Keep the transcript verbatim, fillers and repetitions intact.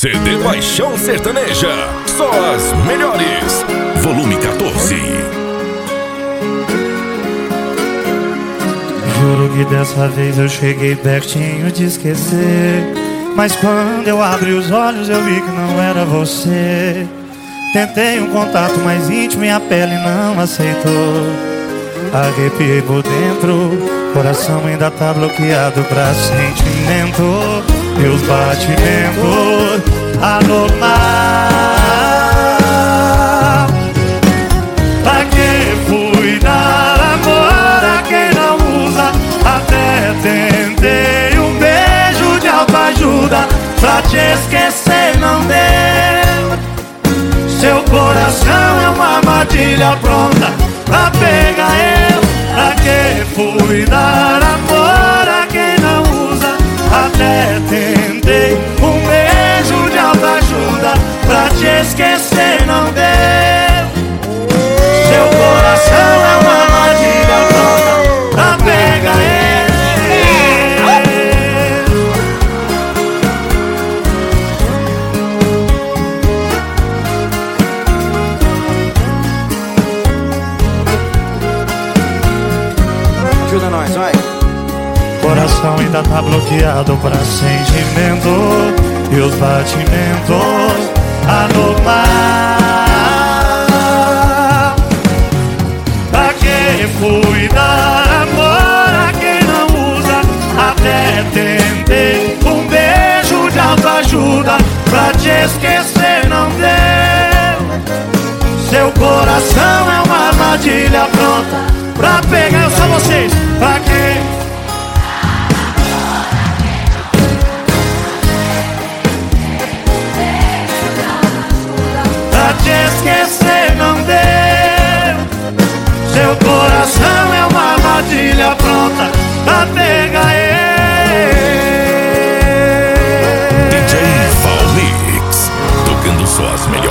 C D Paixão Sertaneja, só as melhores. Volume quatorze. Juro que dessa vez eu cheguei pertinho de esquecer, mas quando eu abri os olhos eu vi que não era você. Tentei um contato mais íntimo e a pele não aceitou. Arrepiei por dentro, coração ainda tá bloqueado pra sentimento. Meus batimentos anormal. Pra que fui dar amor a quem não usa? Até tentei um beijo de autoajuda pra te esquecer, não deu. Seu coração é uma armadilha pronta pra pegar eu. Pra que fui dar amor a quem não usa? Até tentei um beijo de autoajuda pra te esquecer, não deu. Seu coração é uma armadilha pronta pra pegar eu. Ajuda nós, vai. Coração ainda tá bloqueado pra sentimento e os batimentos anormal. Pra que fui dar amor a quem não usa? Até tentei um beijo de autoajuda pra te esquecer, não deu. Seu coração é uma armadilha pronta pra pegar eu só vocês. Pra que? Pra te esquecer, não deu. Seu coração é uma armadilha pronta pra pegar eu. D J Valmix, tocando só as melhores.